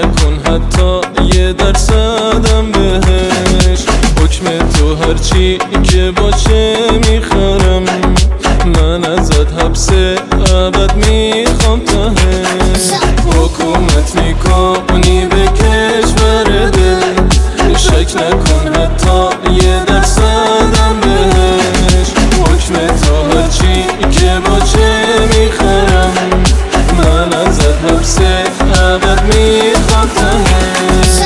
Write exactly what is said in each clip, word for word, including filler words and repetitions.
نکن حتی یه درصدم بهش. حکم تو هرچی که باشه میخرم، من ازت حبس ابد میخوام تهش. حکومت میکنی به کشور دل، شک نکن حتی یه درصدم بهش. حکم تو هرچی که باشه میخرم، من ازت حبس ابد میخوام تهش.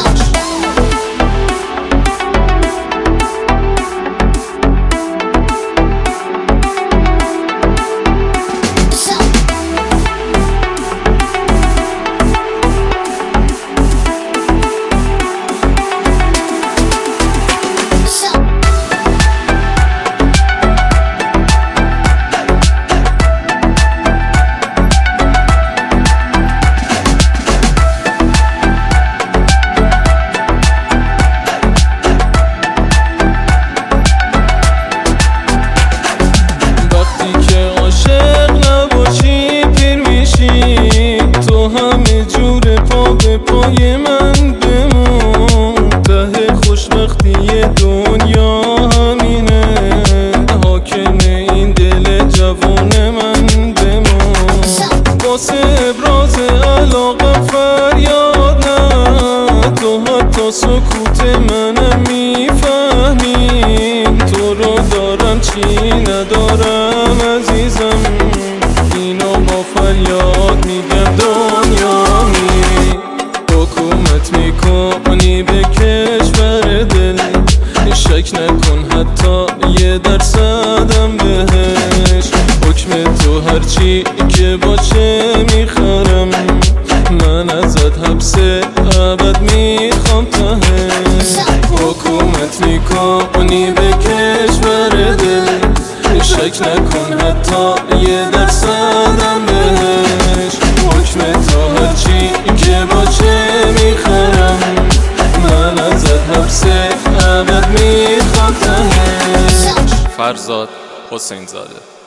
پای من بمون، ته خوشبختی دنیا همینه. حاکم این دل جوان من بمون، واسه ابراز علاقه فریاد نه. تو حتی سکوت منم میفهمی، تو رو دارم چی ندارم عزیزم. اینو با فریاد میگم دنیامی. حکومت میکنی به کشور دل، شک نکن حتی یه درصدم بهش. حکم تو هرچی که باشه میخرم، من ازت حبس ابد میخوام تهش. حکومت میکنی به کشور دل، شک نکن حتی یه درصدم بهش. حکم تو هرچی که باشه میخرم، من ازت حبس ابد میخوام تهش. فرزاد حسین زاده.